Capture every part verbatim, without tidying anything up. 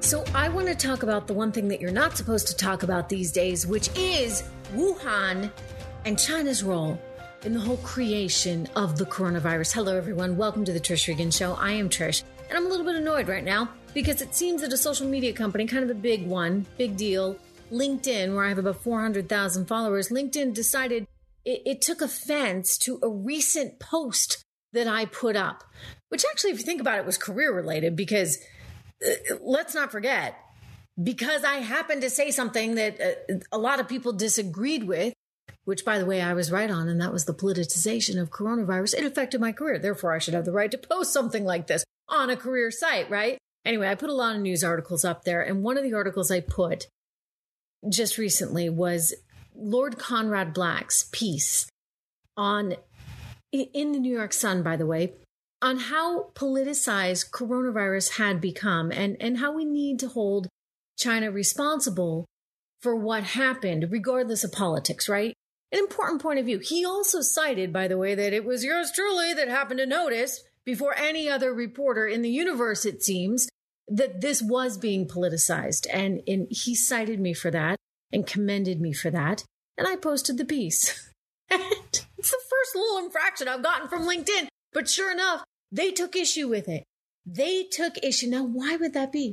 So I want to talk about the one thing that you're not supposed to talk about these days, which is Wuhan and China's role in the whole creation of the coronavirus. Hello, everyone. Welcome to the Trish Regan Show. I am Trish, and I'm a little bit annoyed right now because it seems that a social media company, kind of a big one, big deal, LinkedIn, where I have about four hundred thousand followers, LinkedIn decided it, it took offense to a recent post that I put up, which actually, if you think about it, was career related because uh, let's not forget, because I happened to say something that uh, a lot of people disagreed with, which, by the way, I was right on, and that was the politicization of coronavirus. It affected my career. Therefore, I should have the right to post something like this on a career site, right? Anyway, I put a lot of news articles up there, and one of the articles I put just recently was Lord Conrad Black's piece on, in the New York Sun, by the way, on how politicized coronavirus had become and, and how we need to hold China responsible for what happened, regardless of politics, right? An important point of view. He also cited, by the way, that it was yours truly that happened to notice before any other reporter in the universe, it seems, that this was being politicized. And, and he cited me for that and commended me for that. And I posted the piece. And it's the first little infraction I've gotten from LinkedIn. But sure enough, they took issue with it. They took issue. Now, why would that be?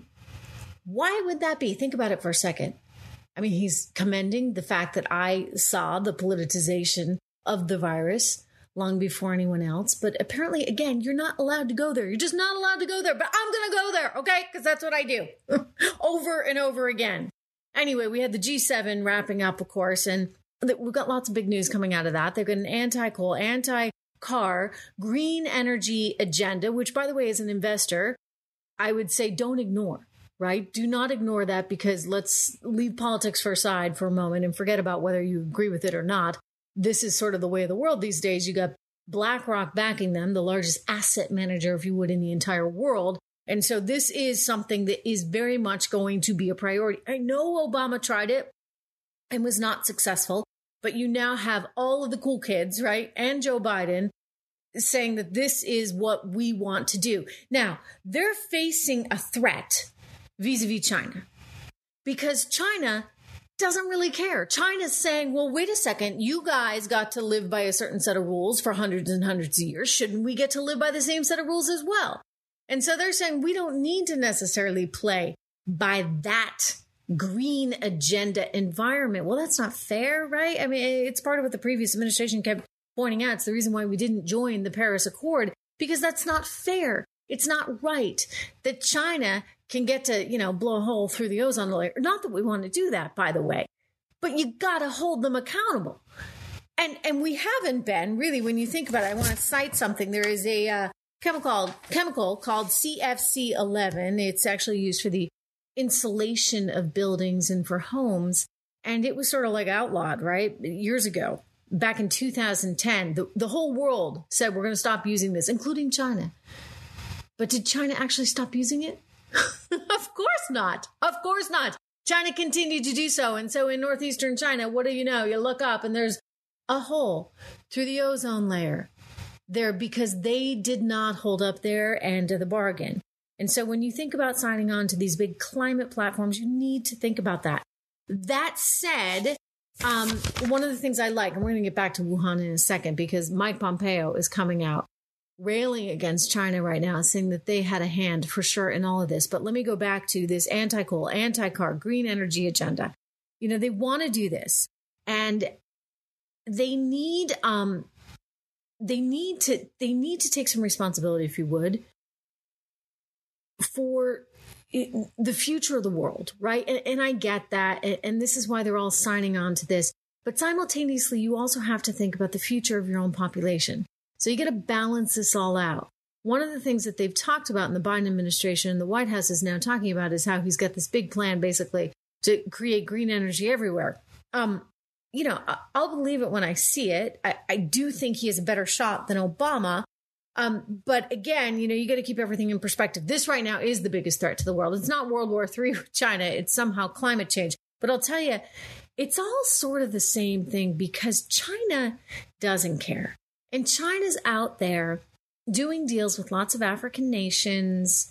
Why would that be? Think about it for a second. I mean, he's commending the fact that I saw the politicization of the virus long before anyone else. But apparently, again, you're not allowed to go there. You're just not allowed to go there. But I'm going to go there, okay? Because that's what I do over and over again. Anyway, we had the G seven wrapping up, of course, and we've got lots of big news coming out of that. They've got an anti-coal, anti-car, green energy agenda, which, by the way, as an investor, I would say don't ignore. Right? Do not ignore that, because let's leave politics for aside for a moment and forget about whether you agree with it or not. This is sort of the way of the world these days. You got BlackRock backing them, the largest asset manager, if you would, in the entire world. And so this is something that is very much going to be a priority. I know Obama tried it and was not successful, but you now have all of the cool kids, right? And Joe Biden saying that this is what we want to do. Now, they're facing a threat vis-a-vis China, because China doesn't really care. China's saying, well, wait a second, you guys got to live by a certain set of rules for hundreds and hundreds of years. Shouldn't we get to live by the same set of rules as well? And so they're saying we don't need to necessarily play by that green agenda environment. Well, that's not fair, right? I mean, it's part of what the previous administration kept pointing out. It's the reason why we didn't join the Paris Accord, because that's not fair. It's not right that China can get to, you know, blow a hole through the ozone layer. Not that we want to do that, by the way, but you got to hold them accountable. And and we haven't been, really, when you think about it. I want to cite something. There is a uh, chemical, chemical called C F C eleven. It's actually used for the insulation of buildings and for homes. And it was sort of like outlawed, right? Years ago, back in two thousand ten, the, the whole world said we're going to stop using this, including China. But did China actually stop using it? Of course not. Of course not. China continued to do so. And so in northeastern China, what do you know? You look up and there's a hole through the ozone layer there because they did not hold up their end of the bargain. And so when you think about signing on to these big climate platforms, you need to think about that. That said, um, one of the things I like, and we're going to get back to Wuhan in a second, because Mike Pompeo is coming out railing against China right now, saying that they had a hand for sure in all of this. But let me go back to this anti-coal, anti-car, green energy agenda. You know, they want to do this, and they need, um, they need to, they need to take some responsibility, if you would, for the future of the world, right? And, and I get that, and, and this is why they're all signing on to this. But simultaneously, you also have to think about the future of your own population. So you got to balance this all out. One of the things that they've talked about in the Biden administration and the White House is now talking about is how he's got this big plan basically to create green energy everywhere. Um, you know, I'll believe it when I see it. I, I do think he has a better shot than Obama. Um, but again, you know, you got to keep everything in perspective. This right now is the biggest threat to the world. It's not World War Three with China. It's somehow climate change. But I'll tell you, it's all sort of the same thing, because China doesn't care. And China's out there doing deals with lots of African nations,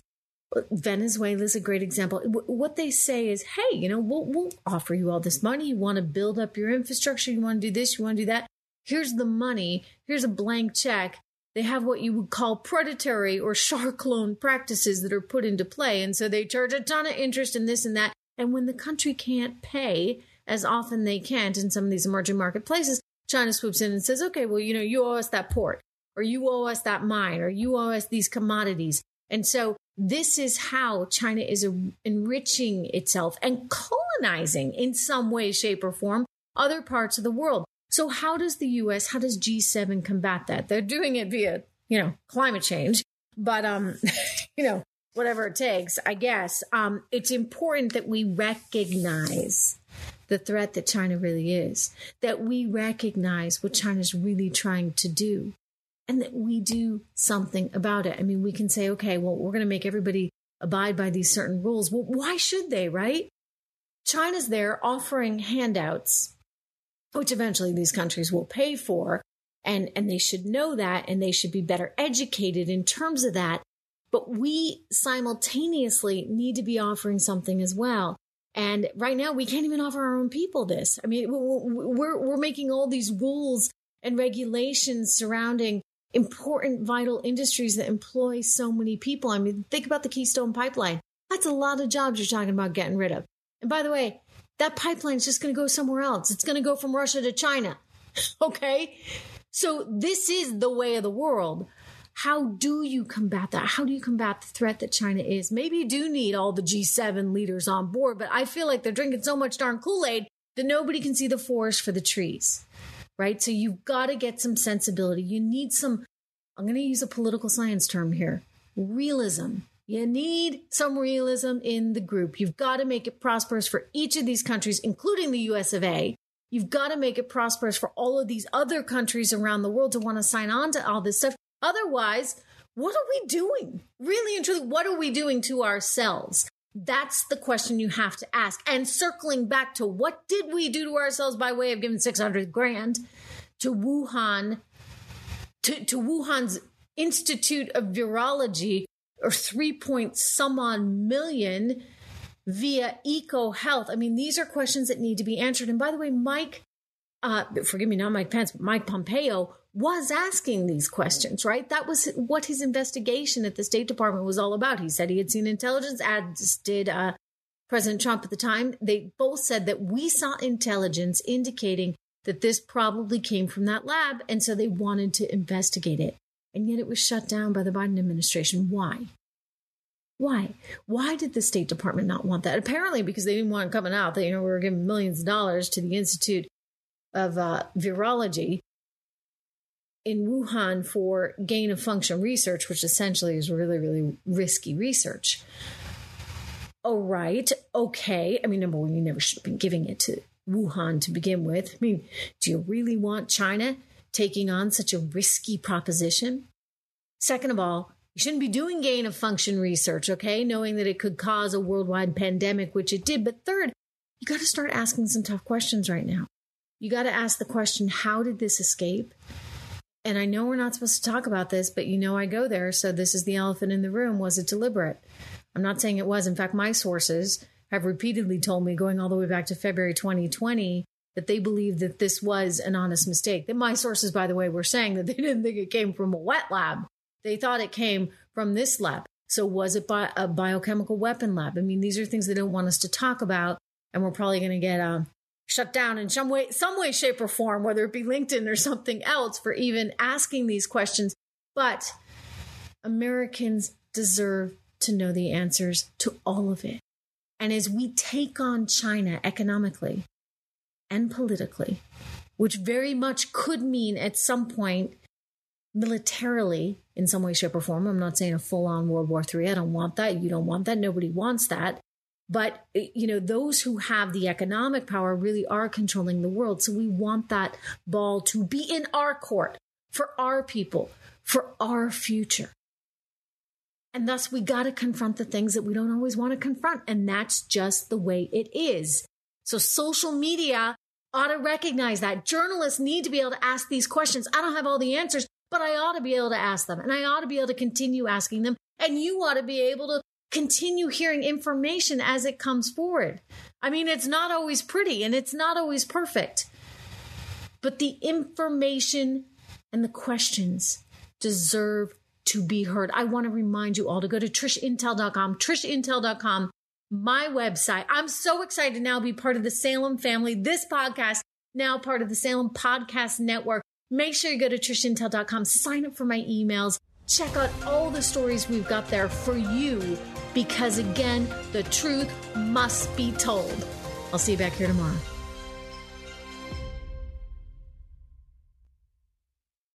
Venezuela is a great example. What they say is, hey, you know, we'll, we'll offer you all this money. You want to build up your infrastructure. You want to do this. You want to do that. Here's the money. Here's a blank check. They have what you would call predatory or shark loan practices that are put into play. And so they charge a ton of interest in this and that. And when the country can't pay, as often they can't in some of these emerging marketplaces, China swoops in and says, okay, well, you know, you owe us that port, or you owe us that mine, or you owe us these commodities. And so this is how China is enriching itself and colonizing in some way, shape, or form other parts of the world. So how does the U S, how does G seven combat that? They're doing it via, you know, climate change, but, um, you know, whatever it takes, I guess. Um, it's important that we recognize the threat that China really is, that we recognize what China's really trying to do, and that we do something about it. I mean, we can say, okay, well, we're going to make everybody abide by these certain rules. Well, why should they, right? China's there offering handouts, which eventually these countries will pay for, and, and they should know that, and they should be better educated in terms of that. But we simultaneously need to be offering something as well. And right now, we can't even offer our own people this. I mean, we're, we're making all these rules and regulations surrounding important, vital industries that employ so many people. I mean, think about the Keystone Pipeline. That's a lot of jobs you're talking about getting rid of. And by the way, that pipeline is just going to go somewhere else. It's going to go from Russia to China. Okay? So this is the way of the world. How do you combat that? How do you combat the threat that China is? Maybe you do need all the G seven leaders on board, but I feel like they're drinking so much darn Kool-Aid that nobody can see the forest for the trees, right? So you've got to get some sensibility. You need some, I'm going to use a political science term here, realism. You need some realism in the group. You've got to make it prosperous for each of these countries, including the U S of A. You've got to make it prosperous for all of these other countries around the world to want to sign on to all this stuff. Otherwise, what are we doing? Really and truly, what are we doing to ourselves? That's the question you have to ask. And circling back to what did we do to ourselves by way of giving six hundred grand to Wuhan, to, to Wuhan's Institute of Virology, or three point some odd million via EcoHealth. I mean, these are questions that need to be answered. And by the way, Mike, uh, forgive me, not Mike Pence, but Mike Pompeo was asking these questions, right? That was what his investigation at the State Department was all about. He said he had seen intelligence, as did uh, President Trump at the time. They both said that we saw intelligence indicating that this probably came from that lab, and so they wanted to investigate it. And yet it was shut down by the Biden administration. Why? Why? Why did the State Department not want that? Apparently because they didn't want it coming out that, you know, we were giving millions of dollars to the Institute of uh, Virology in Wuhan for gain of function research, which essentially is really, really risky research. Oh, right. Okay. I mean, number one, you never should have been giving it to Wuhan to begin with. I mean, do you really want China taking on such a risky proposition? Second of all, you shouldn't be doing gain of function research, okay, knowing that it could cause a worldwide pandemic, which it did. But third, you got to start asking some tough questions right now. You got to ask the question, how did this escape? And I know we're not supposed to talk about this, but you know I go there, so this is the elephant in the room. Was it deliberate? I'm not saying it was. In fact, my sources have repeatedly told me, going all the way back to February twenty twenty, that they believe that this was an honest mistake. That my sources, by the way, were saying that they didn't think it came from a wet lab. They thought it came from this lab. So was it bi- a biochemical weapon lab? I mean, these are things they don't want us to talk about, and we're probably going to get uh, shut down in some way, some way, shape, or form, whether it be LinkedIn or something else, for even asking these questions. But Americans deserve to know the answers to all of it. And as we take on China economically and politically, which very much could mean at some point militarily in some way, shape, or form. I'm not saying a full-on World War Three. I don't want that. You don't want that. Nobody wants that. But, you know, those who have the economic power really are controlling the world. So we want that ball to be in our court, for our people, for our future. And thus, we got to confront the things that we don't always want to confront. And that's just the way it is. So social media ought to recognize that. Journalists need to be able to ask these questions. I don't have all the answers, but I ought to be able to ask them. And I ought to be able to continue asking them. And you ought to be able to continue hearing information as it comes forward. I mean, it's not always pretty and it's not always perfect, but the information and the questions deserve to be heard. I want to remind you all to go to trish intel dot com, trish intel dot com, my website. I'm so excited to now be part of the Salem family. This podcast, now part of the Salem Podcast Network. Make sure you go to trish intel dot com, sign up for my emails, check out all the stories we've got there for you, because again, the truth must be told. I'll see you back here tomorrow.